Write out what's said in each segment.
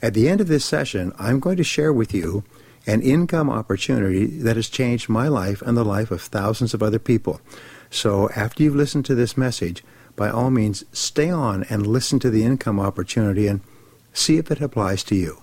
At the end of this session, I'm going to share with you an income opportunity that has changed my life and the life of thousands of other people. So after you've listened to this message, by all means, stay on and listen to the income opportunity and see if it applies to you.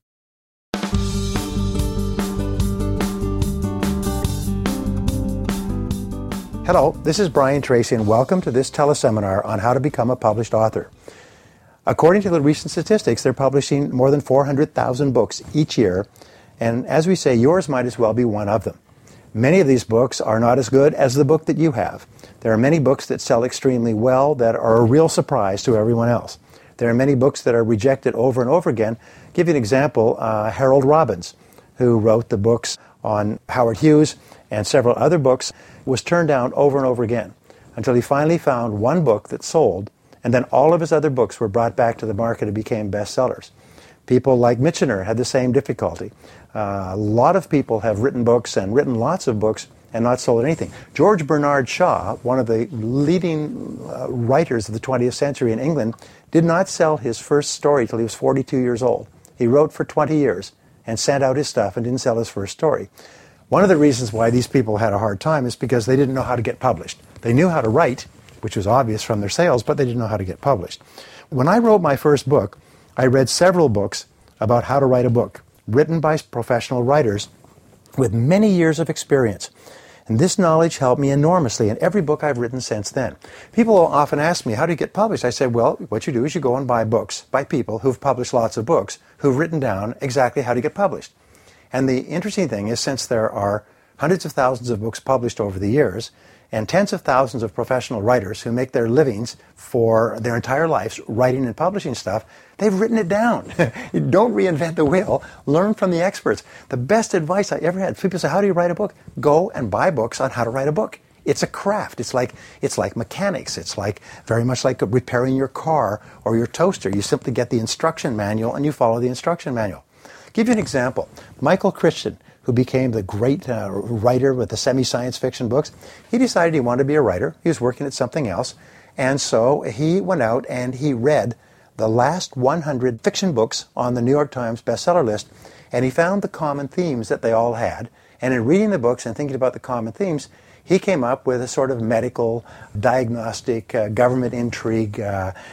Hello, this is Brian Tracy, and welcome to this teleseminar on how to become a published author. According to the recent statistics, they're publishing more than 400,000 books each year, and as we say, yours might as well be one of them. Many of these books are not as good as the book that you have. There are many books that sell extremely well that are a real surprise to everyone else. There are many books that are rejected over and over again. I'll give you an example, Harold Robbins, who wrote the books on Howard Hughes and several other books, was turned down over and over again until he finally found one book that sold, and then all of his other books were brought back to the market and became bestsellers. People like Michener had the same difficulty. A lot of people have written books and written lots of books and not sold anything. George Bernard Shaw, one of the leading writers of the 20th century in England, did not sell his first story till he was 42 years old. He wrote for 20 years and sent out his stuff and didn't sell his first story. One of the reasons why these people had a hard time is because they didn't know how to get published. They knew how to write, which was obvious from their sales, but they didn't know how to get published. When I wrote my first book, I read several books about how to write a book, written by professional writers with many years of experience. And this knowledge helped me enormously in every book I've written since then. People often ask me, how do you get published? I say, well, what you do is you go and buy books by people who've published lots of books, who've written down exactly how to get published. And the interesting thing is, since there are hundreds of thousands of books published over the years, and tens of thousands of professional writers who make their livings for their entire lives writing and publishing stuff, they've written it down. Don't reinvent the wheel. Learn from the experts. The best advice I ever had, people say, how do you write a book? Go and buy books on how to write a book. It's a craft. It's like mechanics. It's very much like repairing your car or your toaster. You simply get the instruction manual and you follow the instruction manual. I'll give you an example. Michael Crichton, who became the great writer with the semi-science fiction books, he decided he wanted to be a writer. He was working at something else. And so he went out and he read the last 100 fiction books on the New York Times bestseller list, and he found the common themes that they all had. And in reading the books and thinking about the common themes, he came up with a sort of medical, diagnostic, government intrigue,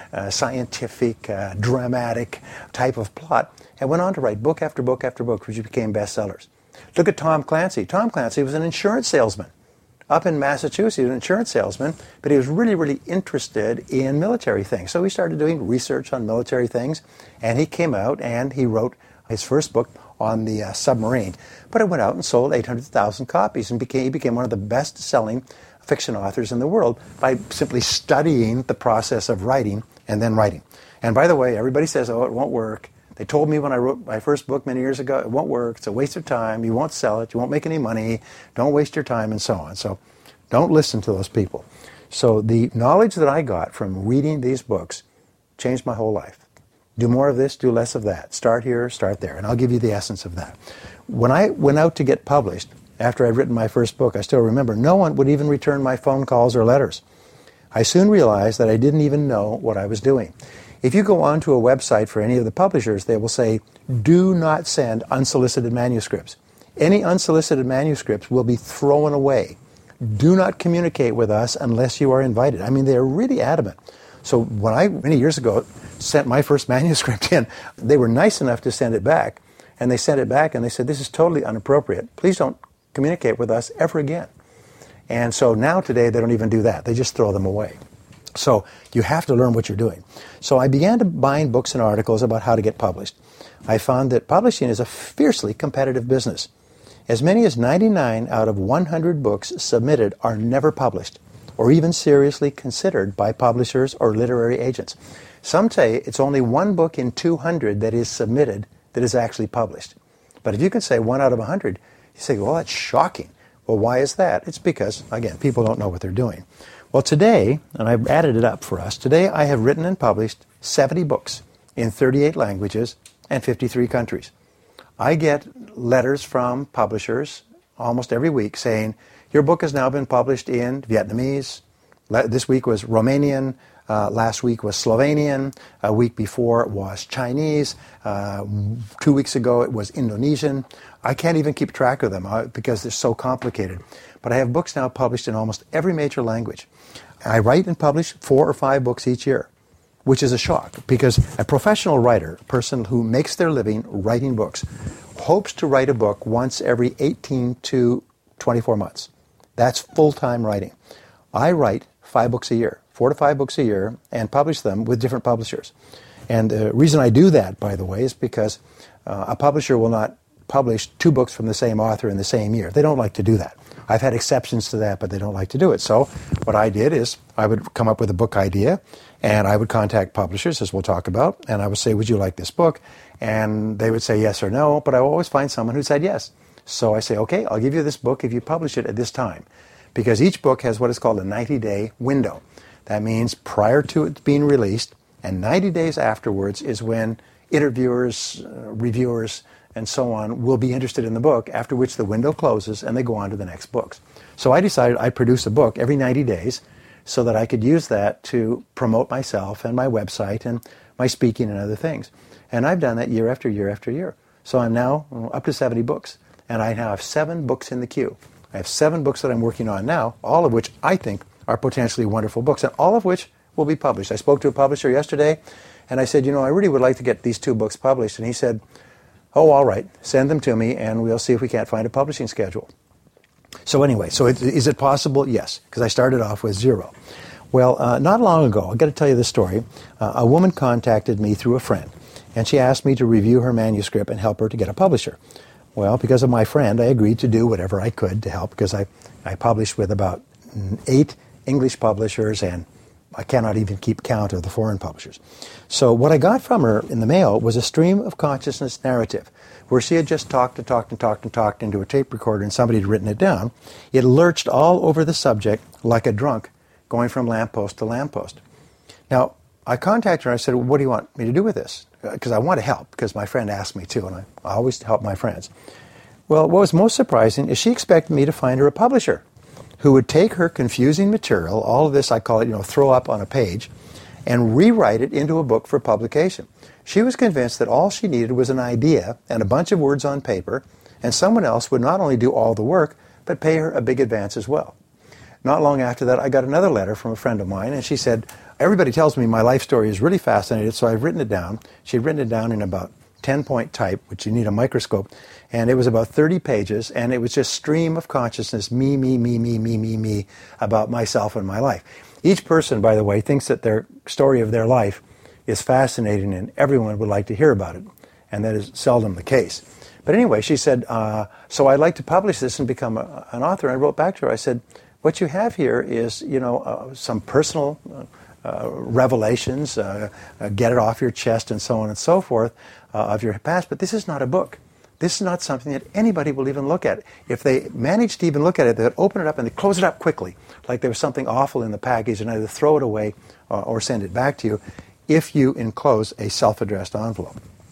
scientific, dramatic type of plot, and went on to write book after book after book, which became bestsellers. Look at Tom Clancy. Tom Clancy was an insurance salesman. Up in Massachusetts, he was an insurance salesman, but he was really, really interested in military things. So he started doing research on military things, and he came out and he wrote his first book on the submarine. But it went out and sold 800,000 copies, and he became one of the best-selling fiction authors in the world by simply studying the process of writing and then writing. And by the way, everybody says, oh, it won't work. They told me when I wrote my first book many years ago, it won't work, it's a waste of time, you won't sell it, you won't make any money, don't waste your time, and so on. So don't listen to those people. So the knowledge that I got from reading these books changed my whole life. Do more of this, do less of that. Start here, start there, and I'll give you the essence of that. When I went out to get published, after I'd written my first book, I still remember, no one would even return my phone calls or letters. I soon realized that I didn't even know what I was doing. If you go onto a website for any of the publishers, they will say, do not send unsolicited manuscripts. Any unsolicited manuscripts will be thrown away. Do not communicate with us unless you are invited. I mean, they're really adamant. So when I, many years ago, sent my first manuscript in, they were nice enough to send it back. And they sent it back and they said, this is totally inappropriate. Please don't communicate with us ever again. And so now today they don't even do that. They just throw them away. So you have to learn what you're doing. So I began to bind books and articles about how to get published. I found that publishing is a fiercely competitive business. As many as 99 out of 100 books submitted are never published, or even seriously considered by publishers or literary agents. Some say it's only one book in 200 that is submitted that is actually published. But if you can say 1 out of 100, you say, well, that's shocking. Well, why is that? It's because, again, people don't know what they're doing. Well, today, and I've added it up for us, today I have written and published 70 books in 38 languages and 53 countries. I get letters from publishers almost every week saying, your book has now been published in Vietnamese, this week was Romanian, Last week was Slovenian. A week before was Chinese. 2 weeks ago it was Indonesian. I can't even keep track of them because they're so complicated. But I have books now published in almost every major language. I write and publish 4 or 5 books each year, which is a shock because a professional writer, a person who makes their living writing books, hopes to write a book once every 18 to 24 months. That's full-time writing. I write 5 books a year, 4 to 5 books a year, and publish them with different publishers. And the reason I do that, by the way, is because a publisher will not publish 2 books from the same author in the same year. They don't like to do that. I've had exceptions to that, but they don't like to do it. So what I did is I would come up with a book idea, and I would contact publishers, as we'll talk about, and I would say, would you like this book? And they would say yes or no, but I would always find someone who said yes. So I say, okay, I'll give you this book if you publish it at this time. Because each book has what is called a 90-day window. That means prior to it being released, and 90 days afterwards is when interviewers, reviewers, and so on will be interested in the book, after which the window closes and they go on to the next books. So I decided I'd produce a book every 90 days so that I could use that to promote myself and my website and my speaking and other things. And I've done that year after year after year. So I'm now up to 70 books, and I now have 7 books in the queue. I have 7 books that I'm working on now, all of which I think are potentially wonderful books, and all of which will be published. I spoke to a publisher yesterday, and I said, I really would like to get these 2 books published. And he said, oh, all right, send them to me, and we'll see if we can't find a publishing schedule. So anyway, is it possible? Yes, because I started off with 0. Well, not long ago, I've got to tell you this story. A woman contacted me through a friend, and she asked me to review her manuscript and help her to get a publisher. Well, because of my friend, I agreed to do whatever I could to help, because I published with about 8 English publishers, and I cannot even keep count of the foreign publishers. So what I got from her in the mail was a stream of consciousness narrative, where she had just talked into a tape recorder and somebody had written it down. It lurched all over the subject like a drunk, going from lamppost to lamppost. Now, I contacted her and I said, well, what do you want me to do with this? Because I want to help, because my friend asked me to, and I always help my friends. Well, what was most surprising is she expected me to find her a publisher who would take her confusing material, all of this, I call it, throw up on a page, and rewrite it into a book for publication. She was convinced that all she needed was an idea and a bunch of words on paper, and someone else would not only do all the work, but pay her a big advance as well. Not long after that, I got another letter from a friend of mine, and she said, everybody tells me my life story is really fascinating, so I've written it down. She'd written it down in about 10-point type, which you need a microscope, and it was about 30 pages, and it was just stream of consciousness, me, about myself and my life. Each person, by the way, thinks that their story of their life is fascinating and everyone would like to hear about it, and that is seldom the case. But anyway, she said, so I'd like to publish this and become an author. And I wrote back to her, I said, what you have here is, some personal revelations, get it off your chest and so on and so forth of your past, but this is not a book. This is not something that anybody will even look at. If they manage to even look at it, they'd open it up and they'd close it up quickly, like there was something awful in the package, and either throw it away or send it back to you if you enclose a self-addressed envelope.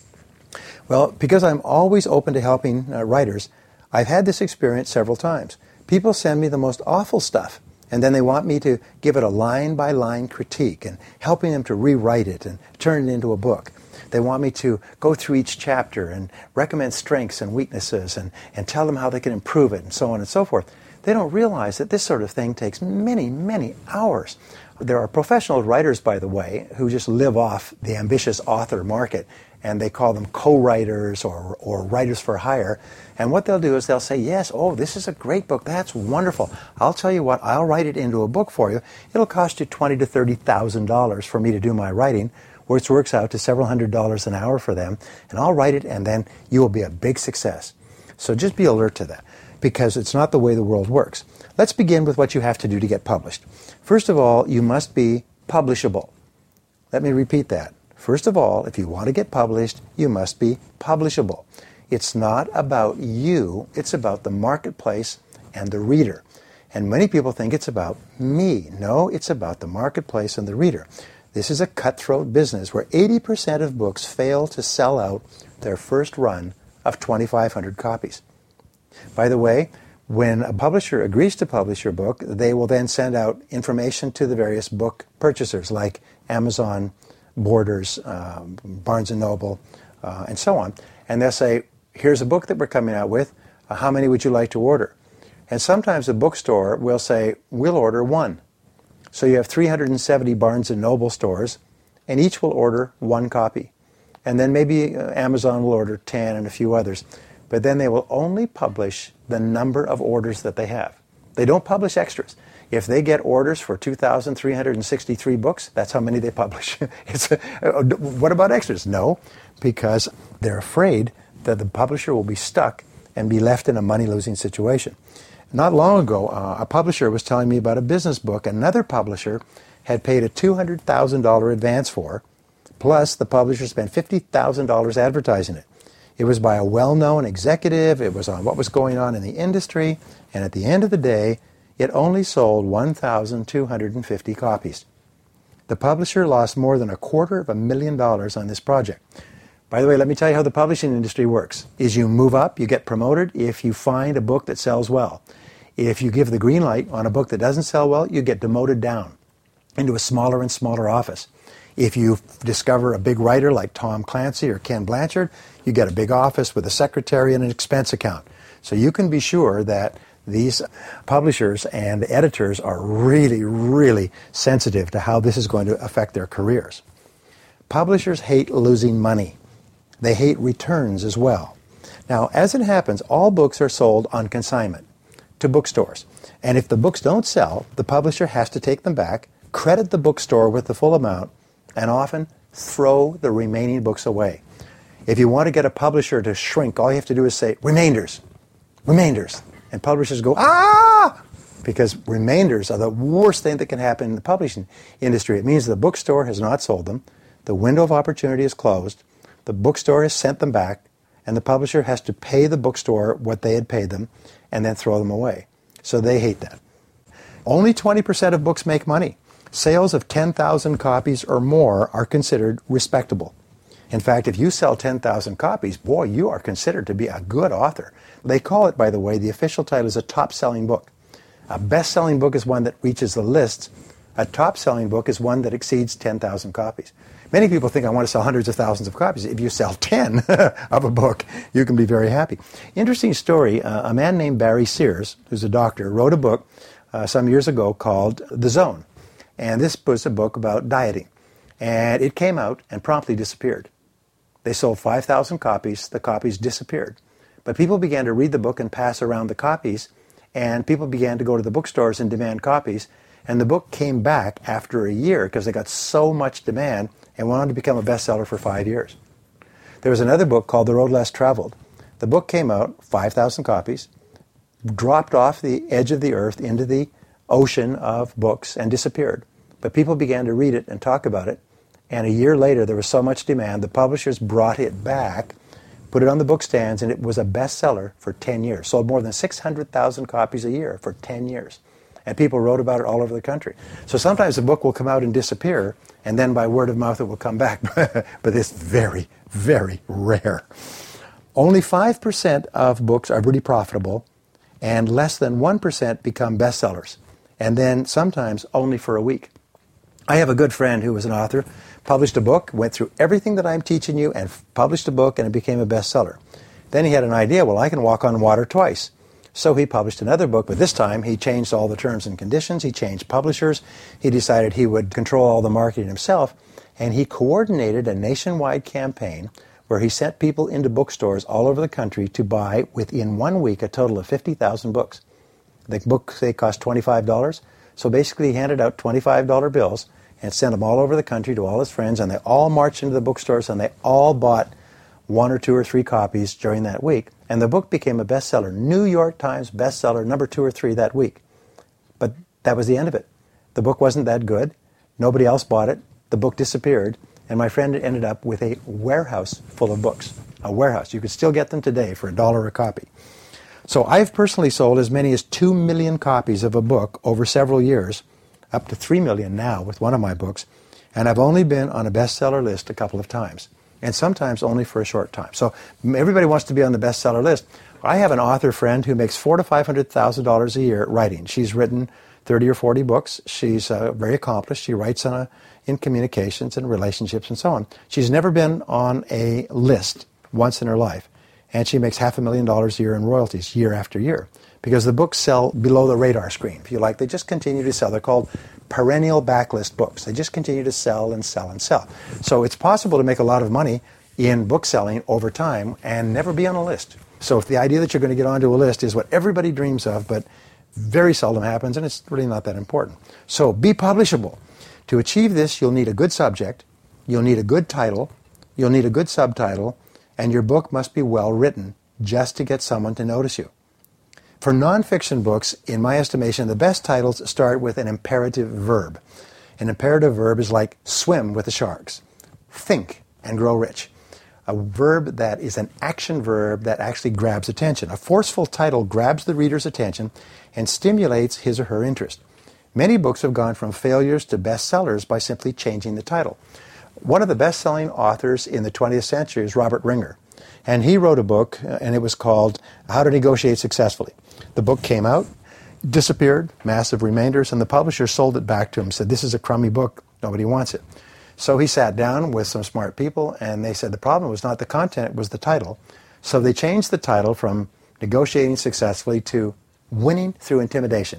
Well, because I'm always open to helping writers, I've had this experience several times. People send me the most awful stuff, and then they want me to give it a line-by-line critique and helping them to rewrite it and turn it into a book. They want me to go through each chapter and recommend strengths and weaknesses and tell them how they can improve it and so on and so forth. They don't realize that this sort of thing takes many, many hours. There are professional writers, by the way, who just live off the ambitious author market, and they call them co-writers or writers for hire. And what they'll do is they'll say, yes, oh, this is a great book. That's wonderful. I'll tell you what, I'll write it into a book for you. It'll cost you $20,000 to $30,000 for me to do my writing, which works out to several $100s an hour for them. And I'll write it, and then you will be a big success. So just be alert to that, because it's not the way the world works. Let's begin with what you have to do to get published. First of all, you must be publishable. Let me repeat that. First of all, if you want to get published, you must be publishable. It's not about you, it's about the marketplace and the reader. And many people think it's about me. No, it's about the marketplace and the reader. This is a cutthroat business where 80% of books fail to sell out their first run of 2,500 copies. By the way, When a publisher agrees to publish your book, they will then send out information to the various book purchasers like Amazon, Borders, Barnes & Noble, and so on. And they'll say, here's a book that we're coming out with. How many would you like to order? And sometimes a bookstore will say, we'll order one. So you have 370 Barnes & Noble stores, and each will order one copy. And then maybe Amazon will order 10 and a few others. But then they will only publish the number of orders that they have. They don't publish extras. If they get orders for 2,363 books, that's how many they publish. What about extras? No, because they're afraid that the publisher will be stuck and be left in a money-losing situation. Not long ago, a publisher was telling me about a business book another publisher had paid a $200,000 advance for, plus the publisher spent $50,000 advertising it. It was by a well-known executive, it was on what was going on in the industry, and at the end of the day, it only sold 1,250 copies. The publisher lost more than $250,000 on this project. By the way, let me tell you how the publishing industry works. Is you move up, you get promoted if you find a book that sells well. If you give the green light on a book that doesn't sell well, you get demoted down into a smaller and smaller office. If you discover a big writer like Tom Clancy or Ken Blanchard, you get a big office with a secretary and an expense account. So you can be sure that these publishers and editors are really, really sensitive to how this is going to affect their careers. Publishers hate losing money. They hate returns as well. Now, as it happens, all books are sold on consignment to bookstores. And if the books don't sell, the publisher has to take them back, credit the bookstore with the full amount, and often throw the remaining books away. If you want to get a publisher to shrink, all you have to do is say, remainders, remainders. And publishers go, ah! Because remainders are the worst thing that can happen in the publishing industry. It means the bookstore has not sold them, the window of opportunity is closed, the bookstore has sent them back, and the publisher has to pay the bookstore what they had paid them and then throw them away. So they hate that. Only 20% of books make money. Sales of 10,000 copies or more are considered respectable. In fact, if you sell 10,000 copies, boy, you are considered to be a good author. They call it, by the way, the official title is a top-selling book. A best-selling book is one that reaches the lists. A top-selling book is one that exceeds 10,000 copies. Many people think I want to sell hundreds of thousands of copies. If you sell 10 of a book, you can be very happy. Interesting story, a man named Barry Sears, who's a doctor, wrote a book some years ago called The Zone. And this was a book about dieting. And it came out and promptly disappeared. They sold 5,000 copies. The copies disappeared. But people began to read the book and pass around the copies. And people began to go to the bookstores and demand copies. And the book came back after a year because they got so much demand and went on to become a bestseller for 5 years. There was another book called The Road Less Traveled. The book came out, 5,000 copies, dropped off the edge of the earth into the ocean of books and disappeared. But people began to read it and talk about it. And a year later, there was so much demand, the publishers brought it back, put it on the book stands, and it was a bestseller for 10 years. Sold more than 600,000 copies a year for 10 years. And people wrote about it all over the country. So sometimes a book will come out and disappear, and then by word of mouth it will come back. But it's very, very rare. Only 5% of books are really profitable, and less than 1% become bestsellers. And then sometimes only for a week. I have a good friend who was an author, published a book, went through everything that I'm teaching you, and published a book, and it became a bestseller. Then he had an idea, well, I can walk on water twice. So he published another book, but this time he changed all the terms and conditions, he changed publishers, he decided he would control all the marketing himself, and he coordinated a nationwide campaign where he sent people into bookstores all over the country to buy, within 1 week, a total of 50,000 books. The books, they cost $25, so basically he handed out $25 bills and sent them all over the country to all his friends, and they all marched into the bookstores and they all bought 1 or 2 or 3 copies during that week. And the book became a bestseller, New York Times bestseller, number 2 or 3 that week. But that was the end of it. The book wasn't that good. Nobody else bought it. The book disappeared. And my friend ended up with a warehouse full of books. A warehouse. You could still get them today for $1 a copy. So I've personally sold as many as 2 million copies of a book over several years, up to 3 million now with one of my books, and I've only been on a bestseller list a couple of times. and sometimes only for a short time. So everybody wants to be on the bestseller list. I have an author friend who makes $400,000 to $500,000 a year writing. She's written 30 or 40 books. She's very accomplished. She writes in communications and relationships and so on. She's never been on a list once in her life, and she makes $500,000 a year in royalties year after year because the books sell below the radar screen, if you like. They just continue to sell. They're called perennial backlist books. They just continue to sell and sell and sell. So it's possible to make a lot of money in book selling over time and never be on a list. So if the idea that you're going to get onto a list is what everybody dreams of, but very seldom happens, and it's really not that important. So be publishable. To achieve this, you'll need a good subject, you'll need a good title, you'll need a good subtitle, and your book must be well written just to get someone to notice you. For nonfiction books, in my estimation, the best titles start with an imperative verb. An imperative verb is like swim with the sharks, think and grow rich. A verb that is an action verb that actually grabs attention. A forceful title grabs the reader's attention and stimulates his or her interest. Many books have gone from failures to bestsellers by simply changing the title. One of the best-selling authors in the 20th century is Robert Ringer. And he wrote a book, and it was called How to Negotiate Successfully. The book came out, disappeared, massive remainders, and the publisher sold it back to him, said, this is a crummy book, nobody wants it. So he sat down with some smart people, and they said the problem was not the content, it was the title. So they changed the title from Negotiating Successfully to Winning Through Intimidation.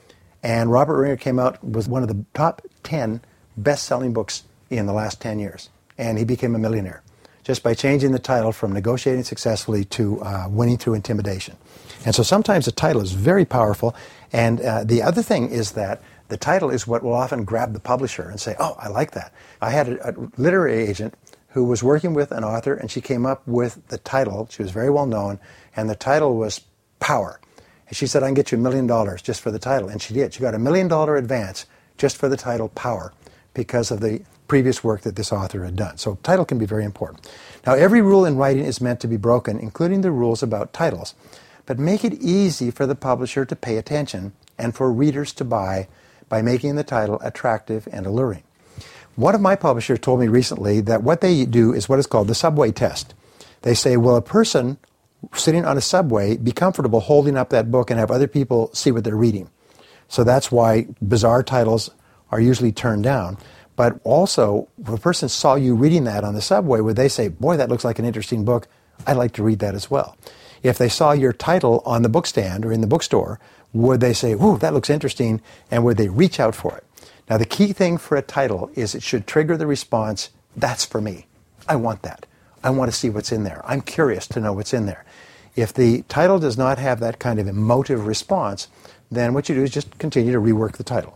And Robert Ringer came out with one of the top 10 best-selling books in the last 10 years. And he became a millionaire just by changing the title from Negotiating Successfully to Winning Through Intimidation. And so sometimes the title is very powerful. And the other thing is that the title is what will often grab the publisher and say, oh, I like that. I had a literary agent who was working with an author, and she came up with the title. She was very well known, and the title was Power. And she said, I can get you $1 million just for the title. And she did. She got $1 million advance just for the title Power because of the previous work that this author had done. So title can be very important. Now, every rule in writing is meant to be broken, including the rules about titles. But make it easy for the publisher to pay attention and for readers to buy by making the title attractive and alluring. One of my publishers told me recently that what they do is what is called the subway test. They say, will a person sitting on a subway be comfortable holding up that book and have other people see what they're reading? So that's why bizarre titles are usually turned down. But also, if a person saw you reading that on the subway, would they say, boy, that looks like an interesting book, I'd like to read that as well? If they saw your title on the book stand or in the bookstore, would they say, ooh, that looks interesting, and would they reach out for it? Now, the key thing for a title is it should trigger the response, that's for me. I want that. I want to see what's in there. I'm curious to know what's in there. If the title does not have that kind of emotive response, then what you do is just continue to rework the title.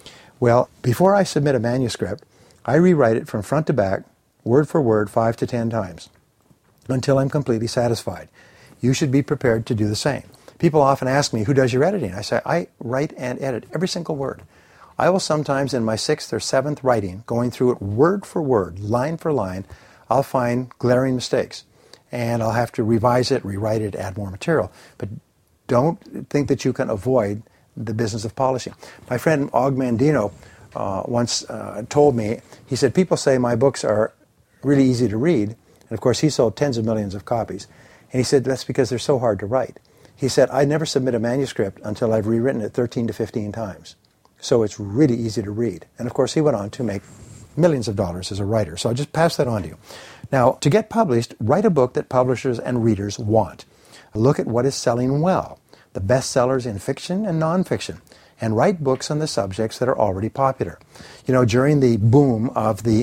Well, before I submit a manuscript, I rewrite it from front to back, word for word, 5 to 10 times, until I'm completely satisfied. You should be prepared to do the same. People often ask me, who does your editing? I say, I write and edit every single word. I will sometimes, in my 6th or 7th writing, going through it word for word, line for line, I'll find glaring mistakes. And I'll have to revise it, rewrite it, add more material. But don't think that you can avoid the business of polishing. My friend Og Mandino once told me, he said, people say my books are really easy to read. And of course, he sold tens of millions of copies. And he said, that's because they're so hard to write. He said, I never submit a manuscript until I've rewritten it 13 to 15 times. So it's really easy to read. And of course, he went on to make millions of dollars as a writer. So I'll just pass that on to you. Now, to get published, write a book that publishers and readers want. Look at what is selling well, the best sellers in fiction and nonfiction, and write books on the subjects that are already popular. You know, during the boom of the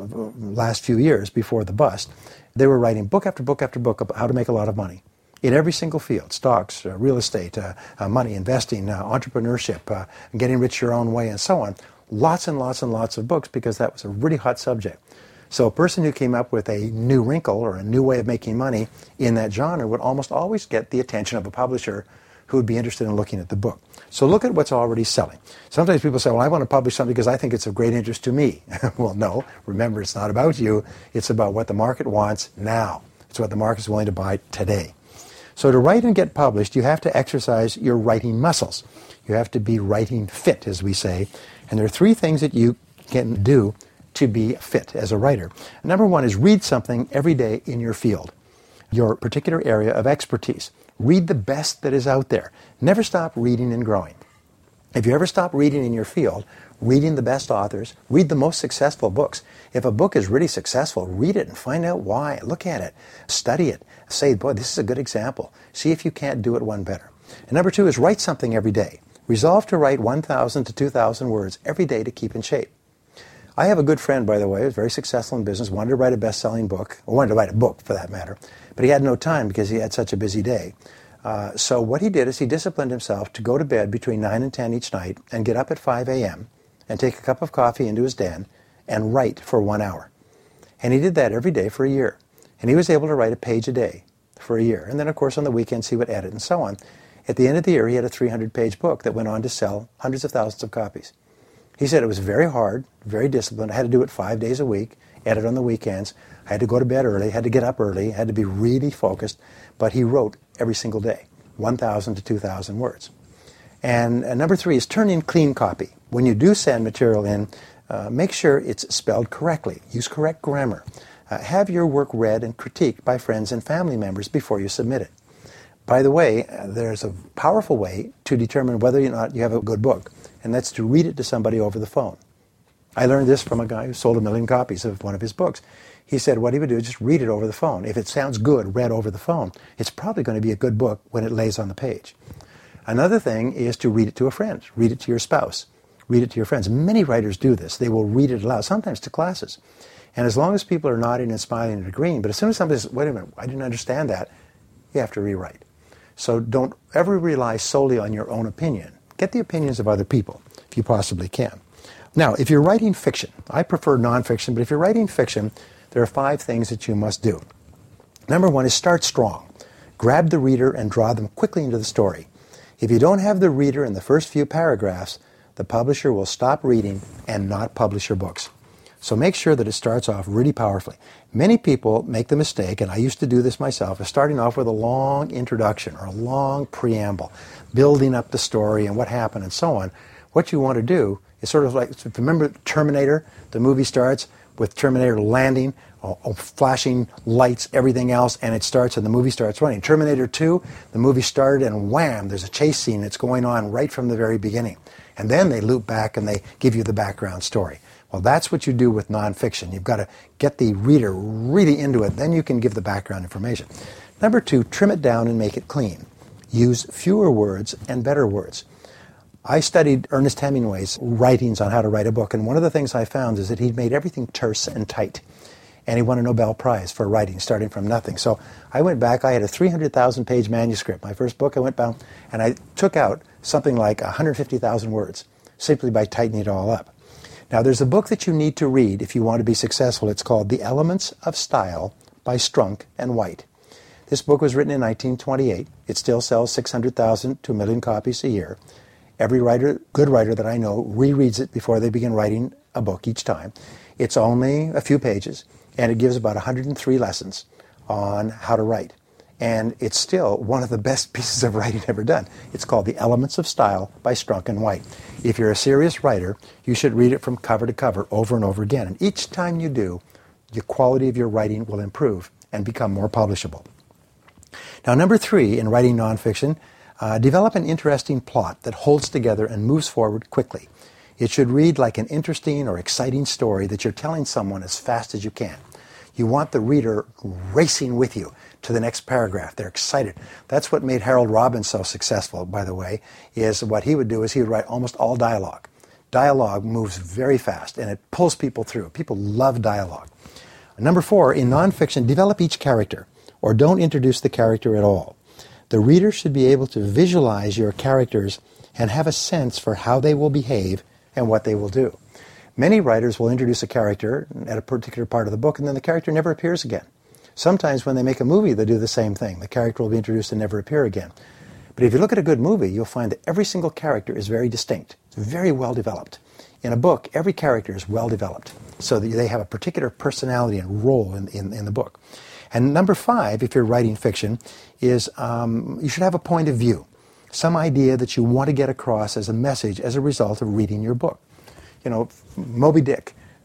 last few years before the bust, they were writing book after book after book about how to make a lot of money in every single field: stocks, real estate, money, investing, entrepreneurship, getting rich your own way, and so on. Lots and lots and lots of books because that was a really hot subject. So a person who came up with a new wrinkle or a new way of making money in that genre would almost always get the attention of a publisher who would be interested in looking at the book. So look at what's already selling. Sometimes people say, well, I want to publish something because I think it's of great interest to me. Well, no. Remember, it's not about you. It's about what the market wants now. It's what the market's willing to buy today. So to write and get published, you have to exercise your writing muscles. You have to be writing fit, as we say. And there are 3 things that you can do to be fit as a writer. Number one is read something every day in your field, your particular area of expertise. Read the best that is out there. Never stop reading and growing. If you ever stop reading in your field, reading the best authors, read the most successful books. If a book is really successful, read it and find out why. Look at it. Study it. Say, boy, this is a good example. See if you can't do it one better. And number two is write something every day. Resolve to write 1,000 to 2,000 words every day to keep in shape. I have a good friend, by the way, who's very successful in business, wanted to write a best-selling book, or wanted to write a book for that matter, but he had no time because he had such a busy day. So what he did is he disciplined himself to go to bed between 9 and 10 each night and get up at 5 a.m. and take a cup of coffee into his den and write for 1 hour. And he did that every day for a year. And he was able to write a page a day for a year. And then, of course, on the weekends he would edit and so on. At the end of the year, he had a 300-page book that went on to sell hundreds of thousands of copies. He said it was very hard, very disciplined. I had to do it 5 days a week, edit on the weekends. I had to go to bed early, had to get up early, had to be really focused. But he wrote every single day, 1,000 to 2,000 words. And number three is turn in clean copy. When you do send material in, make sure it's spelled correctly. Use correct grammar. Have your work read and critiqued by friends and family members before you submit it. By the way, there's a powerful way to determine whether or not you have a good book, and that's to read it to somebody over the phone. I learned this from a guy who sold 1 million copies of one of his books. He said what he would do is just read it over the phone. If it sounds good read over the phone, it's probably going to be a good book when it lays on the page. Another thing is to read it to a friend. Read it to your spouse. Read it to your friends. Many writers do this. They will read it aloud, sometimes to classes. And as long as people are nodding and smiling and agreeing, but as soon as somebody says, wait a minute, I didn't understand that, you have to rewrite. So don't ever rely solely on your own opinion. Get the opinions of other people, if you possibly can. Now, if you're writing fiction, I prefer nonfiction, but if you're writing fiction, there are 5 things that you must do. Number one is start strong. Grab the reader and draw them quickly into the story. If you don't have the reader in the first few paragraphs, the publisher will stop reading and not publish your books. So make sure that it starts off really powerfully. Many people make the mistake, and I used to do this myself, of starting off with a long introduction or a long preamble, building up the story and what happened and so on. What you want to do is sort of like, remember Terminator? The movie starts with Terminator landing, flashing lights, everything else, and it starts and the movie starts running. Terminator 2, the movie started and wham, there's a chase scene that's going on right from the very beginning. And then they loop back and they give you the background story. Well, that's what you do with nonfiction. You've got to get the reader really into it. Then you can give the background information. Number 2, trim it down and make it clean. Use fewer words and better words. I studied Ernest Hemingway's writings on how to write a book, and one of the things I found is that he'd made everything terse and tight. And he won a Nobel Prize for writing, starting from nothing. So I went back, I had a 300,000-page manuscript. My first book, I went back, and I took out something like 150,000 words, simply by tightening it all up. Now, there's a book that you need to read if you want to be successful. It's called The Elements of Style by Strunk and White. This book was written in 1928. It still sells 600,000 to 1 million copies a year. Every writer, good writer that I know, rereads it before they begin writing a book each time. It's only a few pages, and it gives about 103 lessons on how to write. And it's still one of the best pieces of writing ever done. It's called The Elements of Style by Strunk and White. If you're a serious writer, you should read it from cover to cover over and over again. And each time you do, the quality of your writing will improve and become more publishable. Now, number 3, in writing nonfiction, develop an interesting plot that holds together and moves forward quickly. It should read like an interesting or exciting story that you're telling someone as fast as you can. You want the reader racing with you to the next paragraph. They're excited. That's what made Harold Robbins so successful, by the way, is what he would do is he would write almost all dialogue. Dialogue moves very fast, and it pulls people through. People love dialogue. Number 4, in nonfiction, develop each character, or don't introduce the character at all. The reader should be able to visualize your characters and have a sense for how they will behave and what they will do. Many writers will introduce a character at a particular part of the book, and then the character never appears again. Sometimes when they make a movie, they do the same thing. The character will be introduced and never appear again. But if you look at a good movie, you'll find that every single character is very distinct. It's very well developed. In a book, every character is well developed, so that they have a particular personality and role in the book. And number 5, if you're writing fiction, is you should have a point of view, some idea that you want to get across as a message as a result of reading your book. You know, Moby Dick,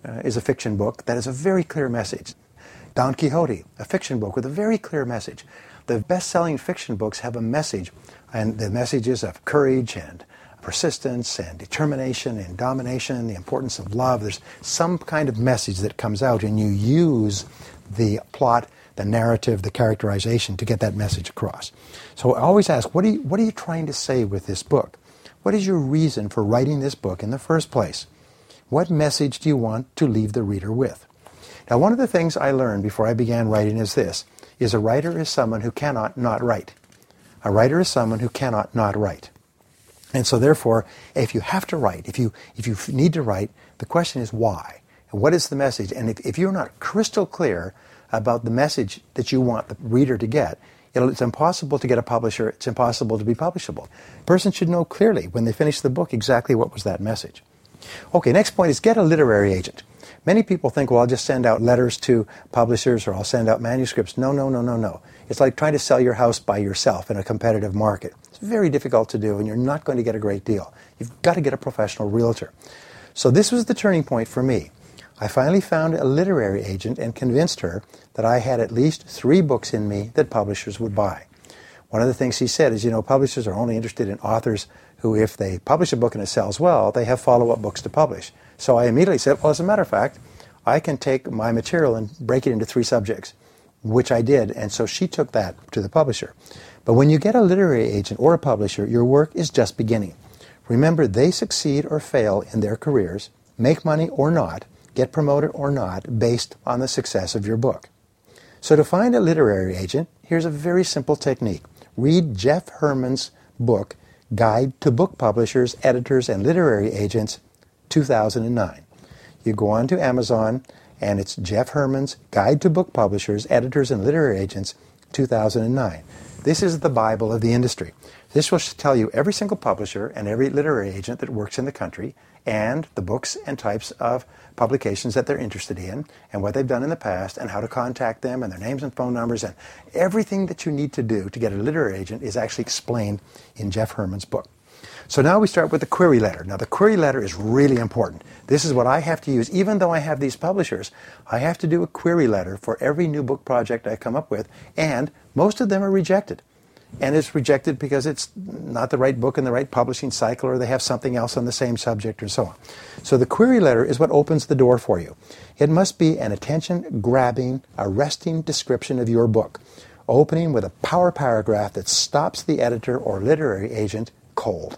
is a fiction book that has a very clear message. Don Quixote, a fiction book with a very clear message. The best-selling fiction books have a message, and the messages of courage and persistence and determination and domination, the importance of love. There's some kind of message that comes out, and you use the plot, the narrative, the characterization to get that message across. So I always ask, what are you trying to say with this book? What is your reason for writing this book in the first place? What message do you want to leave the reader with? Now, one of the things I learned before I began writing is this, is a writer is someone who cannot not write. A writer is someone who cannot not write. And so therefore, if you have to write, if you need to write, the question is why? And what is the message? And if you're not crystal clear about the message that you want the reader to get, it's impossible to get a publisher, it's impossible to be publishable. A person should know clearly when they finish the book exactly what was that message. Okay, next point is get a literary agent. Many people think, well, I'll just send out letters to publishers or I'll send out manuscripts. No. It's like trying to sell your house by yourself in a competitive market. It's very difficult to do and you're not going to get a great deal. You've got to get a professional realtor. So this was the turning point for me. I finally found a literary agent and convinced her that I had at least 3 books in me that publishers would buy. One of the things she said is, publishers are only interested in authors who, if they publish a book and it sells well, they have follow-up books to publish. So I immediately said, well, as a matter of fact, I can take my material and break it into 3 subjects, which I did, and so she took that to the publisher. But when you get a literary agent or a publisher, your work is just beginning. Remember, they succeed or fail in their careers, make money or not, get promoted or not, based on the success of your book. So to find a literary agent, here's a very simple technique. Read Jeff Herman's book, Guide to Book Publishers, Editors, and Literary Agents, 2009. You go on to Amazon, and it's Jeff Herman's Guide to Book Publishers, Editors, and Literary Agents, 2009. This is the Bible of the industry. This will tell you every single publisher and every literary agent that works in the country and the books and types of publications that they're interested in and what they've done in the past and how to contact them and their names and phone numbers and everything that you need to do to get a literary agent is actually explained in Jeff Herman's book. So now we start with the query letter. Now the query letter is really important. This is what I have to use. Even though I have these publishers, I have to do a query letter for every new book project I come up with, and most of them are rejected. And it's rejected because it's not the right book in the right publishing cycle, or they have something else on the same subject, or so on. So the query letter is what opens the door for you. It must be an attention-grabbing, arresting description of your book, opening with a power paragraph that stops the editor or literary agent cold.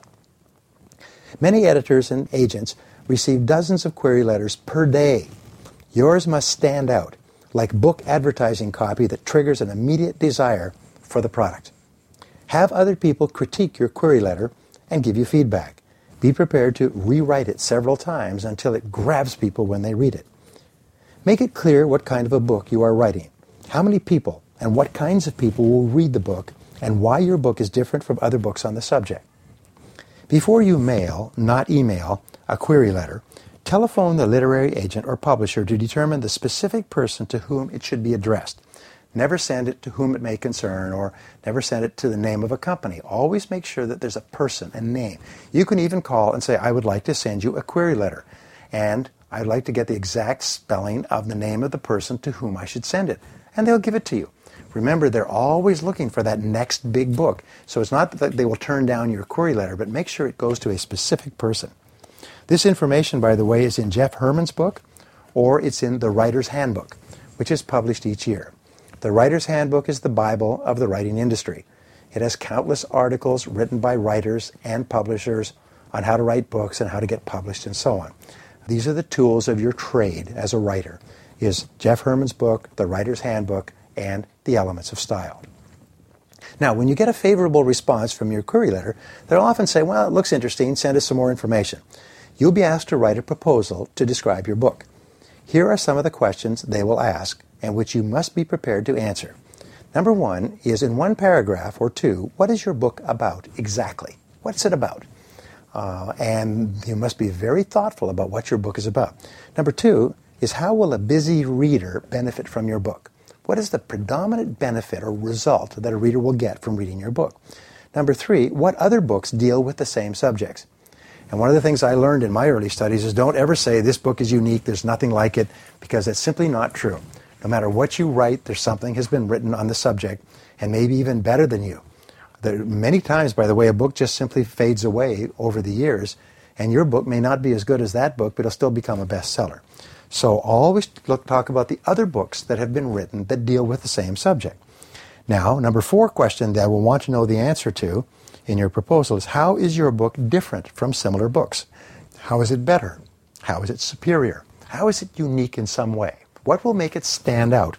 Many editors and agents receive dozens of query letters per day. Yours must stand out, like book advertising copy that triggers an immediate desire for the product. Have other people critique your query letter and give you feedback. Be prepared to rewrite it several times until it grabs people when they read it. Make it clear what kind of a book you are writing, how many people and what kinds of people will read the book, and why your book is different from other books on the subject. Before you mail, not email, a query letter, telephone the literary agent or publisher to determine the specific person to whom it should be addressed. Never send it to whom it may concern, or never send it to the name of a company. Always make sure that there's a person, a name. You can even call and say, I would like to send you a query letter, and I'd like to get the exact spelling of the name of the person to whom I should send it. And they'll give it to you. Remember, they're always looking for that next big book. So it's not that they will turn down your query letter, but make sure it goes to a specific person. This information, by the way, is in Jeff Herman's book, or it's in the Writer's Handbook, which is published each year. The Writer's Handbook is the Bible of the writing industry. It has countless articles written by writers and publishers on how to write books and how to get published and so on. These are the tools of your trade as a writer, is Jeff Herman's book, the Writer's Handbook, and the Elements of Style. Now, when you get a favorable response from your query letter, they'll often say, well, it looks interesting, send us some more information. You'll be asked to write a proposal to describe your book. Here are some of the questions they will ask, and which you must be prepared to answer. Number 1 is, in 1 paragraph or 2, what is your book about exactly? What's it about? And you must be very thoughtful about what your book is about. Number 2 is, how will a busy reader benefit from your book? What is the predominant benefit or result that a reader will get from reading your book? Number 3, what other books deal with the same subjects? And one of the things I learned in my early studies is don't ever say this book is unique, there's nothing like it, because it's simply not true. No matter what you write, there's something has been written on the subject, and maybe even better than you. Many times, by the way, a book just simply fades away over the years, and your book may not be as good as that book, but it'll still become a bestseller. So always talk about the other books that have been written that deal with the same subject. Now, number 4 question that we'll want to know the answer to in your proposal is, how is your book different from similar books? How is it better? How is it superior? How is it unique in some way? What will make it stand out?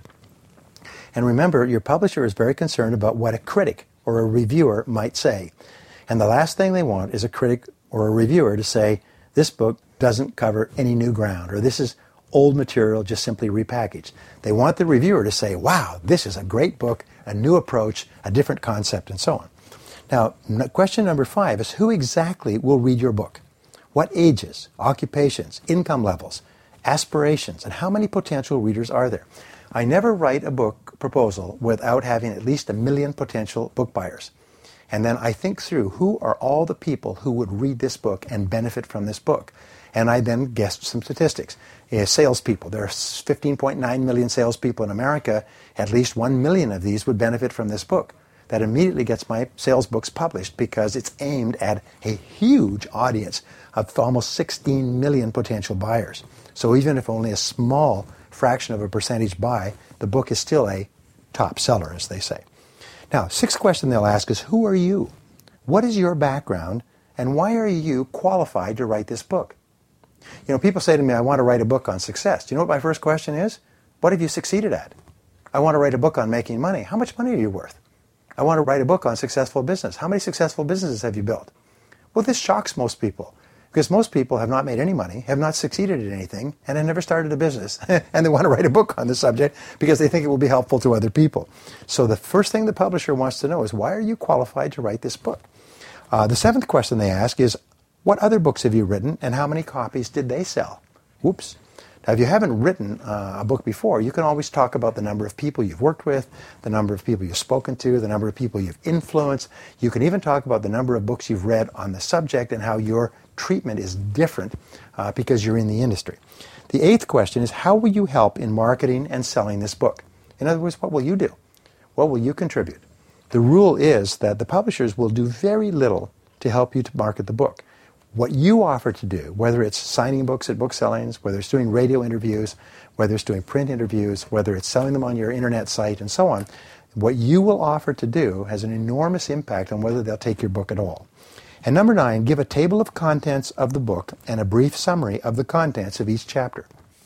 And remember, your publisher is very concerned about what a critic or a reviewer might say. And the last thing they want is a critic or a reviewer to say, this book doesn't cover any new ground, or this is old material just simply repackaged. They want the reviewer to say, wow, this is a great book, a new approach, a different concept, and so on. Now, question number 5 is, who exactly will read your book? What ages, occupations, income levels, aspirations, and how many potential readers are there? I never write a book proposal without having at least 1 million potential book buyers. And then I think through who are all the people who would read this book and benefit from this book. And I then guessed some statistics. Salespeople, there are 15.9 million salespeople in America. At least 1 million of these would benefit from this book. That immediately gets my sales books published because it's aimed at a huge audience of almost 16 million potential buyers. So even if only a small fraction of a percentage buy, the book is still a top seller, as they say. Now, 6th question they'll ask is, who are you? What is your background, and why are you qualified to write this book? You know, people say to me, I want to write a book on success. Do you know what my first question is? What have you succeeded at? I want to write a book on making money. How much money are you worth? I want to write a book on successful business. How many successful businesses have you built? Well, this shocks most people, because most people have not made any money, have not succeeded at anything, and have never started a business. And they want to write a book on the subject because they think it will be helpful to other people. So the first thing the publisher wants to know is, why are you qualified to write this book? The 7th question they ask is, what other books have you written, and how many copies did they sell? Whoops. Now, if you haven't written a book before, you can always talk about the number of people you've worked with, the number of people you've spoken to, the number of people you've influenced. You can even talk about the number of books you've read on the subject and how your treatment is different because you're in the industry. The 8th question is, how will you help in marketing and selling this book? In other words, what will you do? What will you contribute? The rule is that the publishers will do very little to help you to market the book. What you offer to do, whether it's signing books at book sellings, whether it's doing radio interviews, whether it's doing print interviews, whether it's selling them on your internet site and so on, what you will offer to do has an enormous impact on whether they'll take your book at all. And number 9, give a table of contents of the book and a brief summary of the contents of each chapter.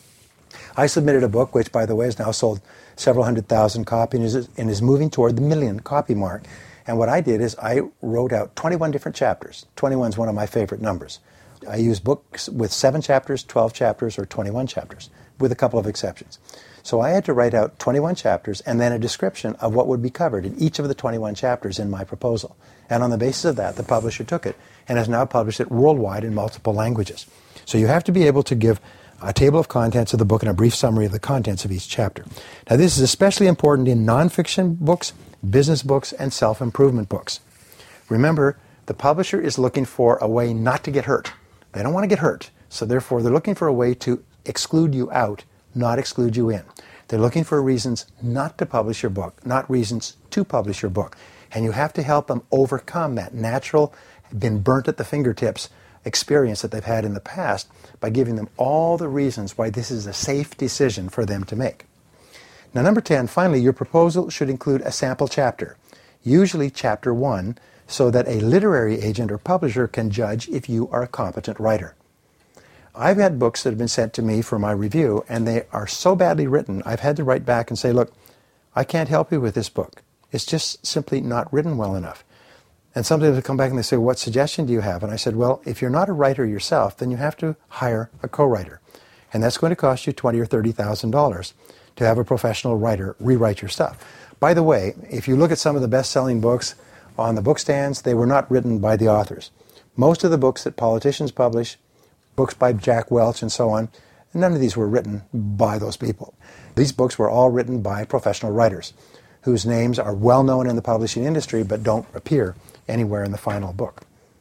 I submitted a book, which, by the way, has now sold several 100,000 copies and is moving toward the 1 million copy mark. And what I did is I wrote out 21 different chapters. 21 is one of my favorite numbers. I use books with 7 chapters, 12 chapters, or 21 chapters, with a couple of exceptions. So I had to write out 21 chapters and then a description of what would be covered in each of the 21 chapters in my proposal. And on the basis of that, the publisher took it and has now published it worldwide in multiple languages. So you have to be able to give a table of contents of the book and a brief summary of the contents of each chapter. Now, this is especially important in nonfiction books, business books, and self-improvement books. Remember, the publisher is looking for a way not to get hurt. They don't want to get hurt, so therefore they're looking for a way to exclude you out, not exclude you in. They're looking for reasons not to publish your book, not reasons to publish your book. And you have to help them overcome that natural, been burnt at the fingertips experience that they've had in the past by giving them all the reasons why this is a safe decision for them to make. Now, number 10, finally, your proposal should include a sample chapter, usually chapter 1, so that a literary agent or publisher can judge if you are a competent writer. I've had books that have been sent to me for my review, and they are so badly written, I've had to write back and say, look, I can't help you with this book. It's just simply not written well enough. And somebody will come back and they say, what suggestion do you have? And I said, well, if you're not a writer yourself, then you have to hire a co-writer. And that's going to cost you $20,000 or $30,000 to have a professional writer rewrite your stuff. By the way, if you look at some of the best-selling books on the book stands, they were not written by the authors. Most of the books that politicians publish, books by Jack Welch and so on, none of these were written by those people. These books were all written by professional writers whose names are well known in the publishing industry but don't appear anywhere in the final book.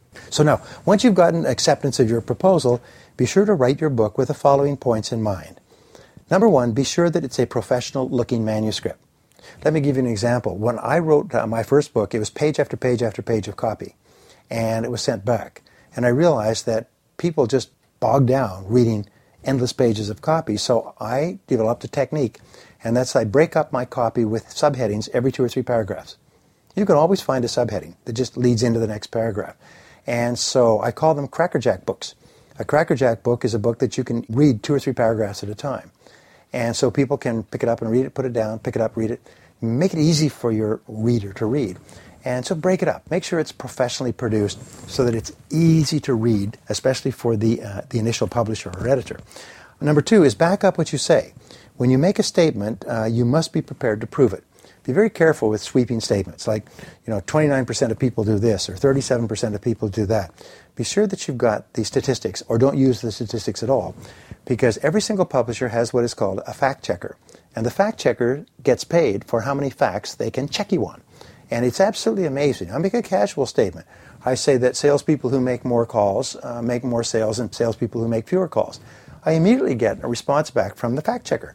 So now, once you've gotten acceptance of your proposal, be sure to write your book with the following points in mind. Number one, be sure that it's a professional-looking manuscript. Let me give you an example. When I wrote my first book, it was page after page after page of copy, and it was sent back. And I realized that people just bogged down reading endless pages of copy, so I developed a technique, and that's I break up my copy with subheadings every 2 or 3 paragraphs. You can always find a subheading that just leads into the next paragraph. And so I call them crackerjack books. A crackerjack book is a book that you can read 2 or 3 paragraphs at a time. And so people can pick it up and read it, put it down, pick it up, read it. Make it easy for your reader to read. And so break it up. Make sure it's professionally produced so that it's easy to read, especially for the initial publisher or editor. Number 2 is back up what you say. When you make a statement, you must be prepared to prove it. Be very careful with sweeping statements like, 29% of people do this or 37% of people do that. Be sure that you've got the statistics, or don't use the statistics at all, because every single publisher has what is called a fact checker. And the fact checker gets paid for how many facts they can check you on. And it's absolutely amazing. I make a casual statement. I say that salespeople who make more calls make more sales than salespeople who make fewer calls. I immediately get a response back from the fact checker.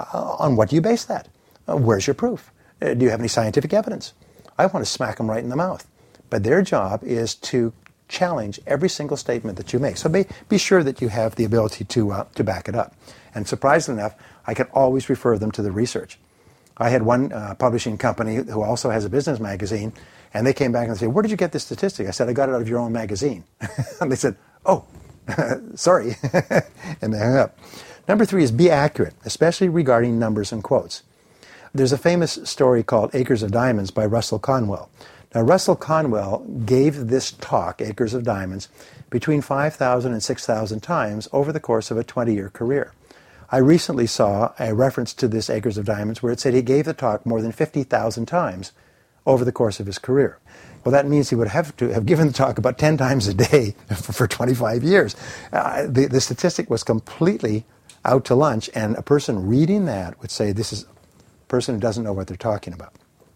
On what do you base that? Where's your proof? Do you have any scientific evidence? I want to smack them right in the mouth. But their job is to challenge every single statement that you make. So be sure that you have the ability to back it up. And surprisingly enough, I can always refer them to the research. I had one publishing company who also has a business magazine, and they came back and said, "Where did you get this statistic?" I said, "I got it out of your own magazine." And they said, "Oh, sorry." And they hung up. Number 3 is be accurate, especially regarding numbers and quotes. There's a famous story called Acres of Diamonds by Russell Conwell. Now, Russell Conwell gave this talk, Acres of Diamonds, between 5,000 and 6,000 times over the course of a 20-year career. I recently saw a reference to this Acres of Diamonds where it said he gave the talk more than 50,000 times over the course of his career. Well, that means he would have to have given the talk about 10 times a day for 25 years. The statistic was completely out to lunch, and a person reading that would say this is a person who doesn't know what they're talking about.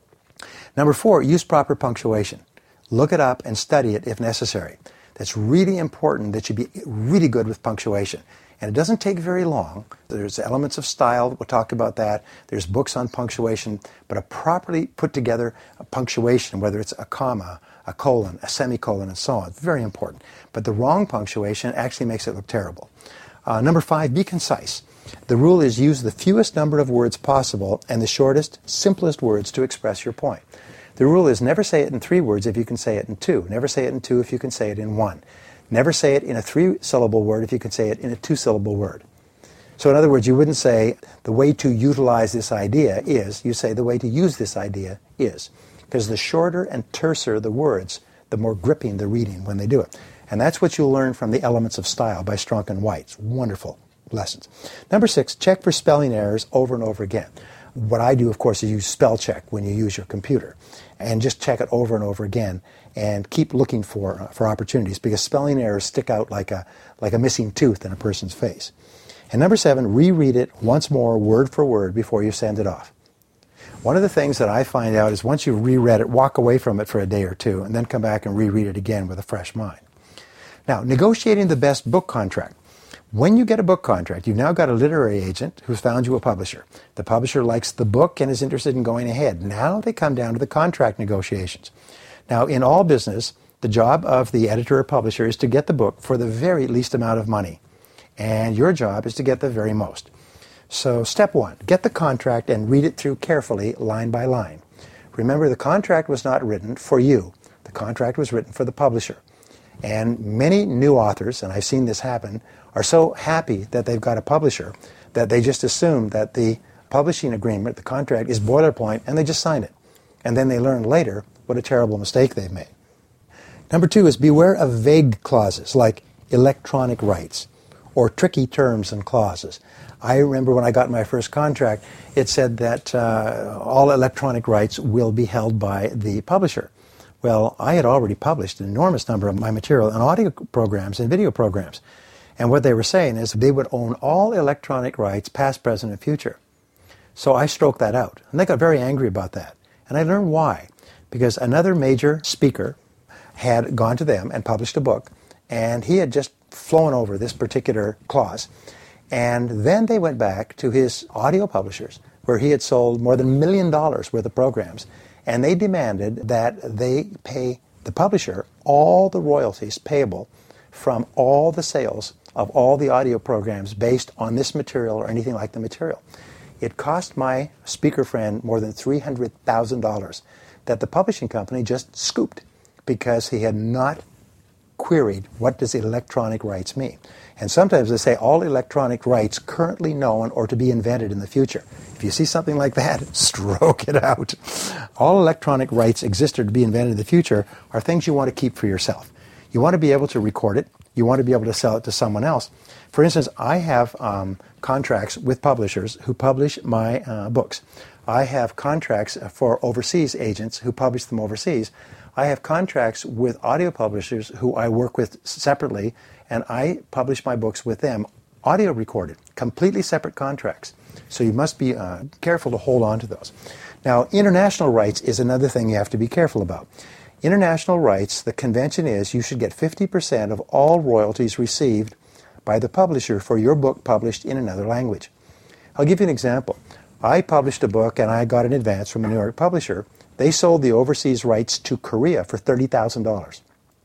Number 4, use proper punctuation. Look it up and study it if necessary. That's really important that you be really good with punctuation. And it doesn't take very long. There's elements of style, we'll talk about that. There's books on punctuation, but a properly put together punctuation, whether it's a comma, a colon, a semicolon, and so on, very important. But the wrong punctuation actually makes it look terrible. Number 5, be concise. The rule is use the fewest number of words possible and the shortest, simplest words to express your point. The rule is never say it in 3 words if you can say it in 2. Never say it in 2 if you can say it in 1. Never say it in a 3-syllable word if you can say it in a 2-syllable word. So in other words, you wouldn't say the way to utilize this idea is, you say the way to use this idea is. Because the shorter and terser the words, the more gripping the reading when they do it. And that's what you'll learn from The Elements of Style by Strunk and White. It's wonderful lessons. Number 6, check for spelling errors over and over again. What I do, of course, is use spell check when you use your computer. And just check it over and over again and keep looking for opportunities, because spelling errors stick out like a missing tooth in a person's face. And number 7, reread it once more, word for word, before you send it off. One of the things that I find out is once you've reread it, walk away from it for a day or 2 and then come back and reread it again with a fresh mind. Now, negotiating the best book contract. When you get a book contract, you've now got a literary agent who's found you a publisher. The publisher likes the book and is interested in going ahead. Now they come down to the contract negotiations. Now, in all business, the job of the editor or publisher is to get the book for the very least amount of money. And your job is to get the very most. So step 1, get the contract and read it through carefully, line by line. Remember, the contract was not written for you. The contract was written for the publisher. And many new authors, and I've seen this happen, are so happy that they've got a publisher that they just assume that the publishing agreement, the contract, is boilerplate, and they just sign it. And then they learn later what a terrible mistake they've made. Number 2 is beware of vague clauses like electronic rights or tricky terms and clauses. I remember when I got my first contract, it said that all electronic rights will be held by the publisher. Well, I had already published an enormous number of my material in audio programs and video programs. And what they were saying is they would own all electronic rights, past, present, and future. So I stroked that out. And they got very angry about that. And I learned why. Because another major speaker had gone to them and published a book, and he had just flown over this particular clause. And then they went back to his audio publishers, where he had sold more than $1 million worth of programs, and they demanded that they pay the publisher all the royalties payable from all the sales of all the audio programs based on this material or anything like the material. It cost my speaker friend more than $300,000 that the publishing company just scooped because he had not queried what does electronic rights mean. And sometimes they say all electronic rights currently known or to be invented in the future. If you see something like that, stroke it out. All electronic rights exist or to be invented in the future are things you want to keep for yourself. You want to be able to record it. You want to be able to sell it to someone else. For instance, I have contracts with publishers who publish my books. I have contracts for overseas agents who publish them overseas. I have contracts with audio publishers who I work with separately, and I publish my books with them, audio recorded, completely separate contracts. So you must be careful to hold on to those. Now, international rights is another thing you have to be careful about. International rights, the convention is you should get 50% of all royalties received by the publisher for your book published in another language. I'll give you an example. I published a book and I got an advance from a New York publisher. They sold the overseas rights to Korea for $30,000.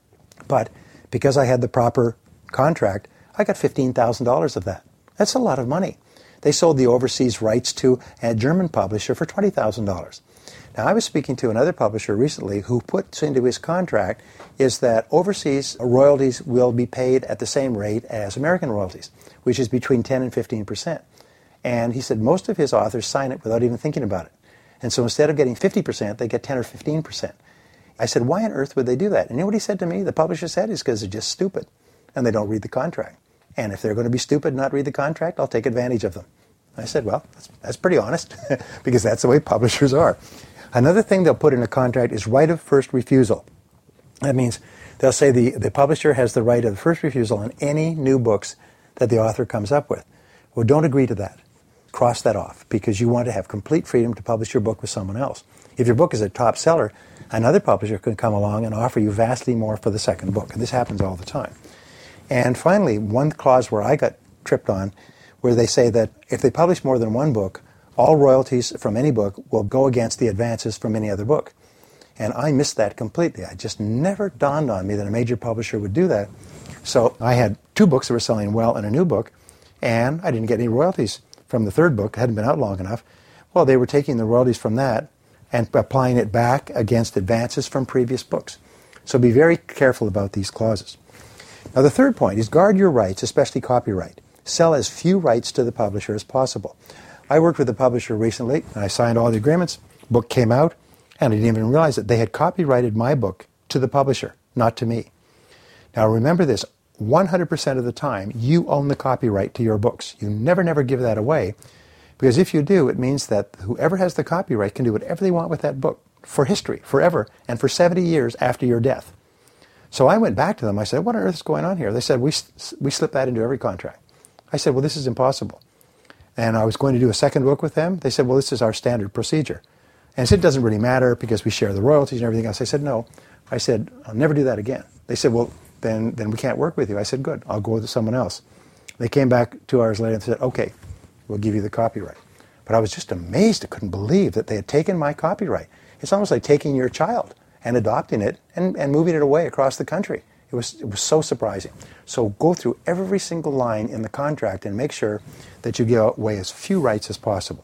But because I had the proper contract, I got $15,000 of that. That's a lot of money. They sold the overseas rights to a German publisher for $20,000. Now, I was speaking to another publisher recently who puts into his contract is that overseas royalties will be paid at the same rate as American royalties, which is between 10 and 15%. And he said most of his authors sign it without even thinking about it. And so instead of getting 50%, they get 10 or 15%. I said, why on earth would they do that? And you know what he said to me? The publisher said is because they're just stupid and they don't read the contract. And if they're going to be stupid and not read the contract, I'll take advantage of them. I said, well, that's pretty honest because that's the way publishers are. Another thing they'll put in a contract is right of first refusal. That means they'll say the publisher has the right of first refusal on any new books that the author comes up with. Well, don't agree to that. Cross that off because you want to have complete freedom to publish your book with someone else. If your book is a top seller, another publisher can come along and offer you vastly more for the second book. And this happens all the time. And finally, one clause where I got tripped on, where they say that if they publish more than one book, all royalties from any book will go against the advances from any other book. And I missed that completely. It just never dawned on me that a major publisher would do that. So I had two books that were selling well and a new book, and I didn't get any royalties from the third book. It hadn't been out long enough. Well, they were taking the royalties from that and applying it back against advances from previous books. So be very careful about these clauses. Now, the third point is guard your rights, especially copyright. Sell as few rights to the publisher as possible. I worked with a publisher recently, and I signed all the agreements. Book came out, and I didn't even realize that they had copyrighted my book to the publisher, not to me. Now, remember this. 100% of the time, you own the copyright to your books. You never give that away, because if you do, it means that whoever has the copyright can do whatever they want with that book for history, forever, and for 70 years after your death. So I went back to them. I said, what on earth is going on here? They said, we slip that into every contract. I said, well, this is impossible. And I was going to do a second book with them. They said, well, this is our standard procedure. And I said, it doesn't really matter because we share the royalties and everything else. I said, no. I said, I'll never do that again. They said, well, then we can't work with you. I said, good, I'll go with someone else. They came back 2 hours later and said, okay, we'll give you the copyright. But I was just amazed. I couldn't believe that they had taken my copyright. It's almost like taking your child and adopting it and moving it away across the country. It was so surprising. So go through every single line in the contract and make sure that you give away as few rights as possible.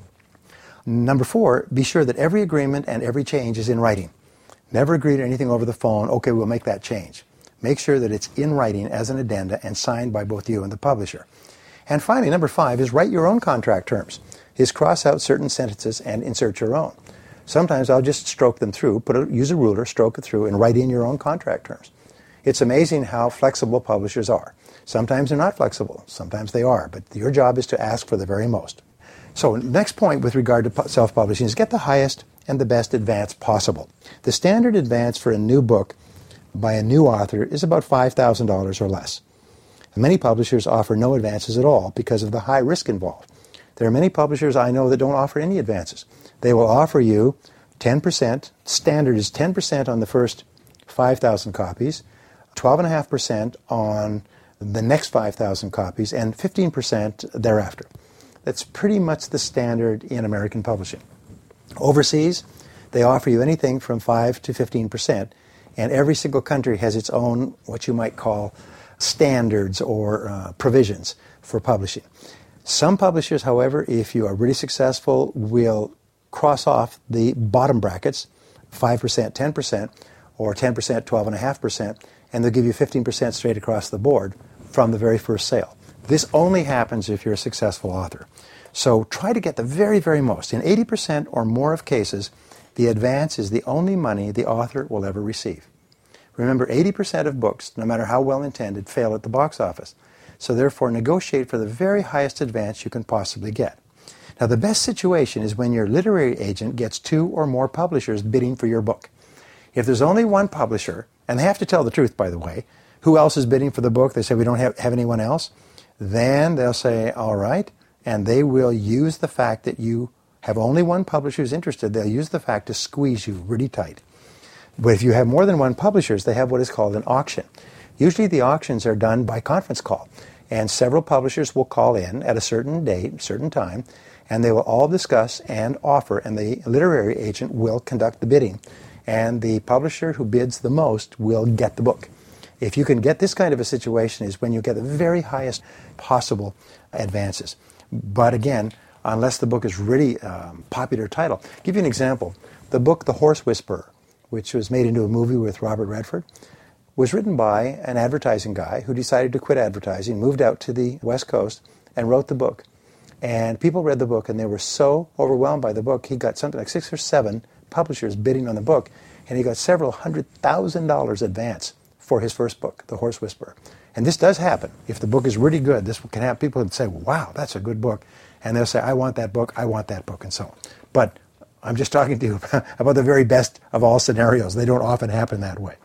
Number 4, be sure that every agreement and every change is in writing. Never agree to anything over the phone, okay, we'll make that change. Make sure that it's in writing as an addenda and signed by both you and the publisher. And finally, number 5 is write your own contract terms. Is cross out certain sentences and insert your own. Sometimes I'll just stroke them through, use a ruler, stroke it through, and write in your own contract terms. It's amazing how flexible publishers are. Sometimes they're not flexible, sometimes they are, but your job is to ask for the very most. So next point with regard to self-publishing is get the highest and the best advance possible. The standard advance for a new book by a new author is about $5,000 or less. And many publishers offer no advances at all because of the high risk involved. There are many publishers I know that don't offer any advances. They will offer you 10%, standard is 10% on the first 5,000 copies, 12.5% on the next 5,000 copies, and 15% thereafter. That's pretty much the standard in American publishing. Overseas, they offer you anything from 5 to 15%, and every single country has its own, what you might call, standards or provisions for publishing. Some publishers, however, if you are really successful, will cross off the bottom brackets, 5%, 10%, or 10%, 12.5%, and they'll give you 15% straight across the board from the very first sale. This only happens if you're a successful author. So try to get the very, very most. In 80% or more of cases, the advance is the only money the author will ever receive. Remember, 80% of books, no matter how well intended, fail at the box office. So therefore, negotiate for the very highest advance you can possibly get. Now, the best situation is when your literary agent gets 2 or more publishers bidding for your book. If there's only one publisher, and they have to tell the truth, by the way, who else is bidding for the book? They say, we don't have anyone else. Then they'll say, all right, and they will use the fact that you have only one publisher who's interested. They'll use the fact to squeeze you really tight. But if you have more than one publisher, they have what is called an auction. Usually the auctions are done by conference call, and several publishers will call in at a certain date, certain time, and they will all discuss and offer, and the literary agent will conduct the bidding. And the publisher who bids the most will get the book. If you can get this kind of a situation is when you get the very highest possible advances. But again, unless the book is really popular title. I'll give you an example. The book The Horse Whisperer, which was made into a movie with Robert Redford, was written by an advertising guy who decided to quit advertising, moved out to the West Coast, and wrote the book. And people read the book, and they were so overwhelmed by the book, he got something like 6 or 7 publishers bidding on the book, and he got several $100,000 advance for his first book, The Horse Whisperer. And this does happen. If the book is really good, this can have people who say, wow, that's a good book. And they'll say, I want that book, and so on. But I'm just talking to you about the very best of all scenarios. They don't often happen that way.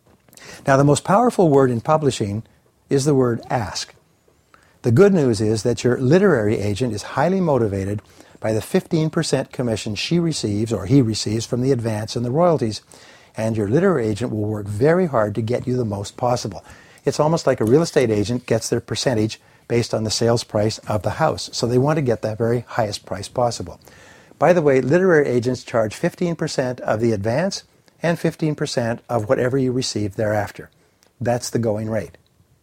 Now, the most powerful word in publishing is the word ask. The good news is that your literary agent is highly motivated by the 15% commission she receives or he receives from the advance and the royalties, and your literary agent will work very hard to get you the most possible. It's almost like a real estate agent gets their percentage based on the sales price of the house, so they want to get that very highest price possible. By the way, literary agents charge 15% of the advance and 15% of whatever you receive thereafter. That's the going rate.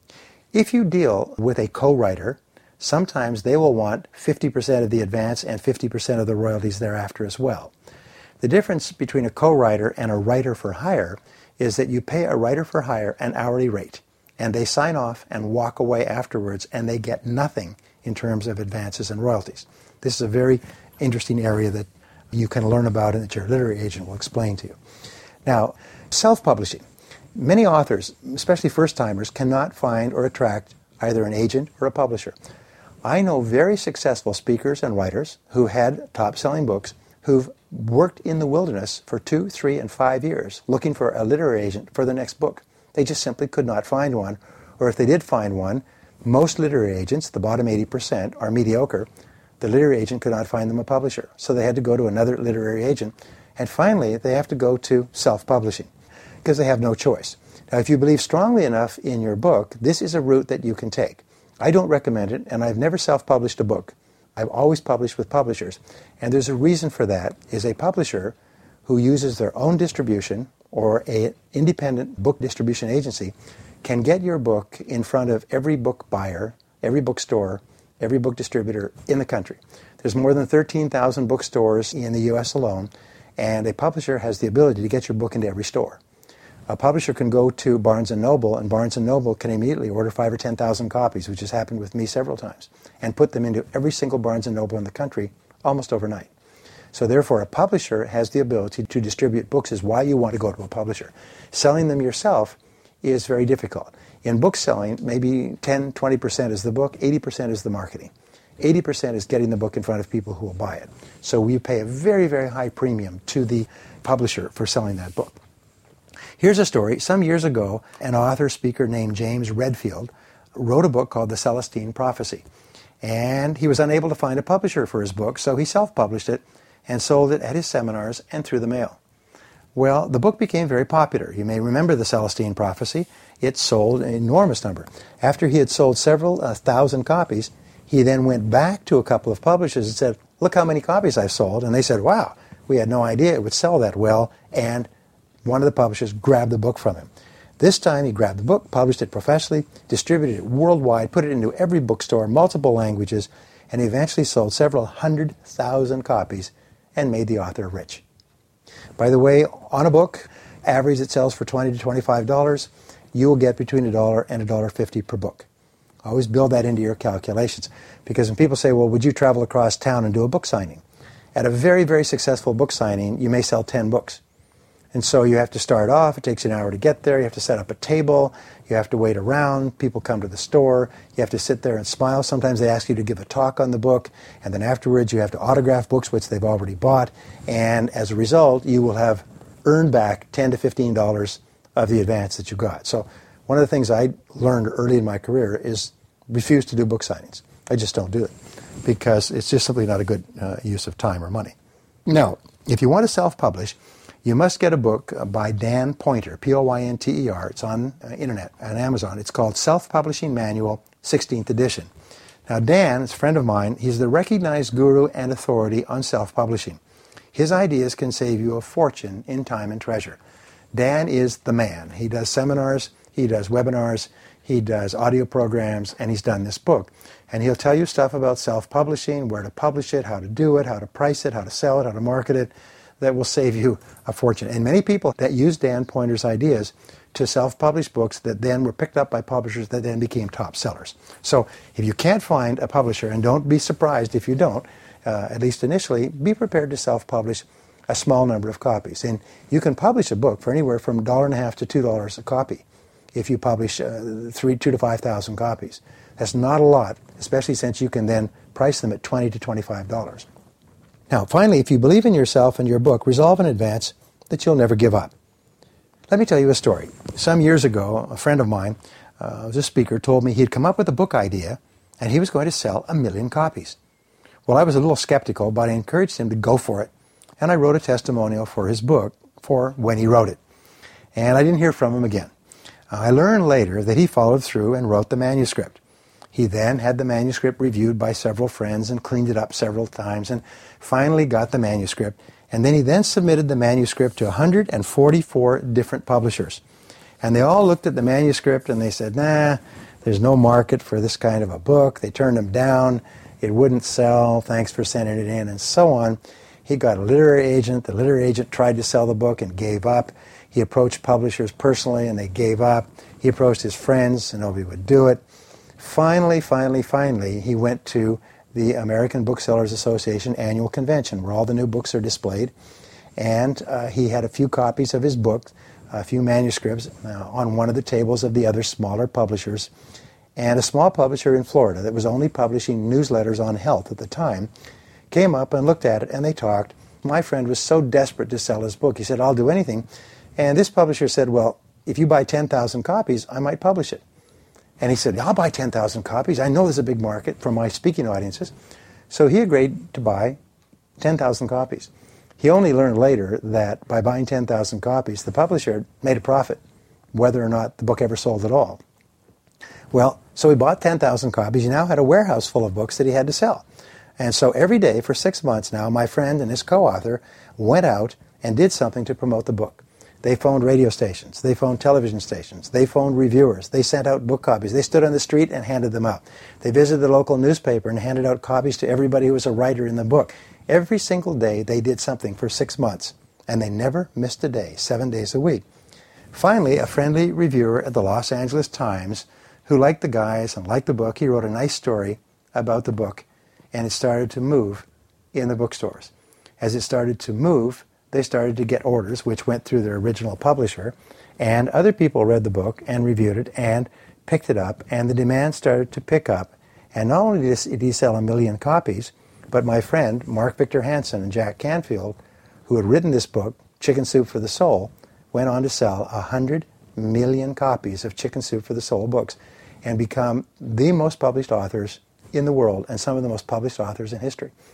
If you deal with a co-writer, sometimes they will want 50% of the advance and 50% of the royalties thereafter as well. The difference between a co-writer and a writer for hire is that you pay a writer for hire an hourly rate, and they sign off and walk away afterwards, and they get nothing in terms of advances and royalties. This is a very interesting area that you can learn about and that your literary agent will explain to you. Now, self-publishing. Many authors, especially first-timers, cannot find or attract either an agent or a publisher. I know very successful speakers and writers who had top-selling books who've worked in the wilderness for 2, 3, and 5 years looking for a literary agent for their next book. They just simply could not find one, or if they did find one, most literary agents, the bottom 80%, are mediocre. The literary agent could not find them a publisher, so they had to go to another literary agent. And finally, they have to go to self-publishing because they have no choice. Now, if you believe strongly enough in your book, this is a route that you can take. I don't recommend it, and I've never self-published a book. I've always published with publishers. And there's a reason for that, is a publisher who uses their own distribution or an independent book distribution agency can get your book in front of every book buyer, every bookstore, every book distributor in the country. There's more than 13,000 bookstores in the U.S. alone, and a publisher has the ability to get your book into every store. A publisher can go to Barnes & Noble, and Barnes & Noble can immediately order 5,000 or 10,000 copies, which has happened with me several times, and put them into every single Barnes & Noble in the country almost overnight. So therefore, a publisher has the ability to distribute books is why you want to go to a publisher. Selling them yourself is very difficult. In book selling, maybe 10, 20% is the book, 80% is the marketing. 80% is getting the book in front of people who will buy it. So we pay a very, very high premium to the publisher for selling that book. Here's a story. Some years ago, an author-speaker named James Redfield wrote a book called The Celestine Prophecy. And he was unable to find a publisher for his book, so he self-published it and sold it at his seminars and through the mail. Well, the book became very popular. You may remember the Celestine Prophecy. It sold an enormous number. After he had sold several thousand copies, he then went back to a couple of publishers and said, look how many copies I've sold. And they said, wow, we had no idea it would sell that well. And one of the publishers grabbed the book from him. This time he grabbed the book, published it professionally, distributed it worldwide, put it into every bookstore, multiple languages, and he eventually sold several 100,000 copies and made the author rich. By the way, on a book, average it sells for $20 to $25, you will get between $1 and $1.50 per book. Always build that into your calculations. Because when people say, well, would you travel across town and do a book signing? At a very, very successful book signing, you may sell 10 books. And so you have to start off. It takes you an hour to get there. You have to set up a table. You have to wait around. People come to the store. You have to sit there and smile. Sometimes they ask you to give a talk on the book. And then afterwards you have to autograph books, which they've already bought. And as a result, you will have earned back $10 to $15 of the advance that you got. So one of the things I learned early in my career is refuse to do book signings. I just don't do it because it's just simply not a good use of time or money. Now, if you want to self-publish, you must get a book by Dan Poynter, Poynter. It's on internet, on Amazon. It's called Self-Publishing Manual, 16th edition. Now, Dan is a friend of mine. He's the recognized guru and authority on self-publishing. His ideas can save you a fortune in time and treasure. Dan is the man. He does seminars, he does webinars, he does audio programs, and he's done this book. And he'll tell you stuff about self-publishing, where to publish it, how to do it, how to price it, how to sell it, how to market it, that will save you a fortune. And many people that use Dan Poynter's ideas to self-publish books that then were picked up by publishers that then became top sellers. So if you can't find a publisher, and don't be surprised if you don't, at least initially, be prepared to self-publish a small number of copies. And you can publish a book for anywhere from $1.50 to $2 a copy if you publish 2,000 to 5,000 copies. That's not a lot, especially since you can then price them at $20 to $25. Now, finally, if you believe in yourself and your book, resolve in advance that you'll never give up. Let me tell you a story. Some years ago, a friend of mine, was a speaker, told me he'd come up with a book idea and he was going to sell 1 million copies. Well, I was a little skeptical, but I encouraged him to go for it. And I wrote a testimonial for his book for when he wrote it. And I didn't hear from him again. I learned later that he followed through and wrote the manuscript. He then had the manuscript reviewed by several friends and cleaned it up several times and finally got the manuscript. And then he then submitted the manuscript to 144 different publishers. And they all looked at the manuscript and they said, nah, there's no market for this kind of a book. They turned him down. It wouldn't sell. Thanks for sending it in, and so on. He got a literary agent. The literary agent tried to sell the book and gave up. He approached publishers personally and they gave up. He approached his friends and nobody would do it. Finally, he went to the American Booksellers Association annual convention where all the new books are displayed. And he had a few copies of his book, a few manuscripts on one of the tables of the other smaller publishers. And a small publisher in Florida that was only publishing newsletters on health at the time came up and looked at it and they talked. My friend was so desperate to sell his book. He said, I'll do anything. And this publisher said, well, if you buy 10,000 copies, I might publish it. And he said, I'll buy 10,000 copies. I know there's a big market for my speaking audiences. So he agreed to buy 10,000 copies. He only learned later that by buying 10,000 copies, the publisher made a profit, whether or not the book ever sold at all. Well, so he bought 10,000 copies. He now had a warehouse full of books that he had to sell. And so every day for 6 months now, my friend and his co-author went out and did something to promote the book. They phoned radio stations. They phoned television stations. They phoned reviewers. They sent out book copies. They stood on the street and handed them out. They visited the local newspaper and handed out copies to everybody who was a writer in the book. Every single day they did something for 6 months, and they never missed a day, 7 days a week. Finally, a friendly reviewer at the Los Angeles Times who liked the guys and liked the book, he wrote a nice story about the book, and it started to move in the bookstores. As it started to move, they started to get orders, which went through their original publisher, and other people read the book and reviewed it and picked it up, and the demand started to pick up. And not only did he sell 1 million copies, but my friend, Mark Victor Hansen and Jack Canfield, who had written this book, Chicken Soup for the Soul, went on to sell 100 million copies of Chicken Soup for the Soul books and become the most published authors in the world and some of the most published authors in history.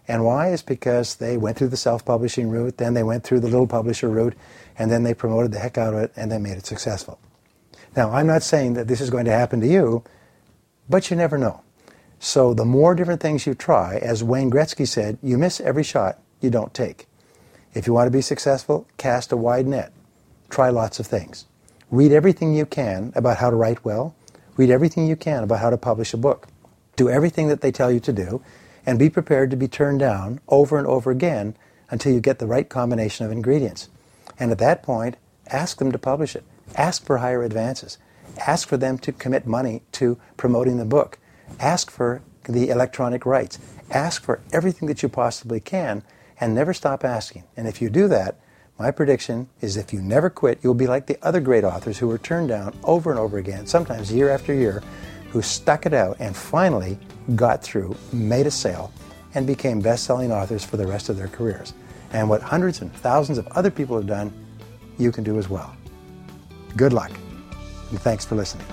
And why? Is because they went through the self-publishing route, then they went through the little publisher route, and then they promoted the heck out of it, and they made it successful. Now, I'm not saying that this is going to happen to you, but you never know. So the more different things you try, as Wayne Gretzky said, you miss every shot you don't take. If you want to be successful, cast a wide net. Try lots of things. Read everything you can about how to write well. Read everything you can about how to publish a book. Do everything that they tell you to do, and be prepared to be turned down over and over again until you get the right combination of ingredients. And at that point, ask them to publish it. Ask for higher advances. Ask for them to commit money to promoting the book. Ask for the electronic rights. Ask for everything that you possibly can, and never stop asking. And if you do that, my prediction is if you never quit, you'll be like the other great authors who were turned down over and over again, sometimes year after year, who stuck it out and finally got through, made a sale, and became best-selling authors for the rest of their careers. And what hundreds and thousands of other people have done, you can do as well. Good luck, and thanks for listening.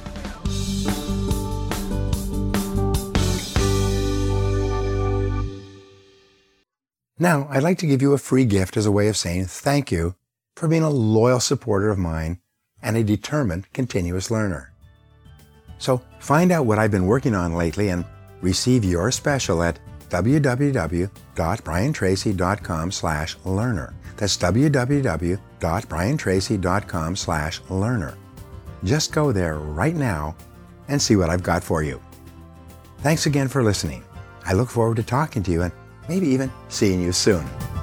Now, I'd like to give you a free gift as a way of saying thank you for being a loyal supporter of mine and a determined continuous learner. So find out what I've been working on lately and receive your special at www.briantracy.com/learner. That's www.briantracy.com/learner. Just go there right now and see what I've got for you. Thanks again for listening. I look forward to talking to you and maybe even seeing you soon.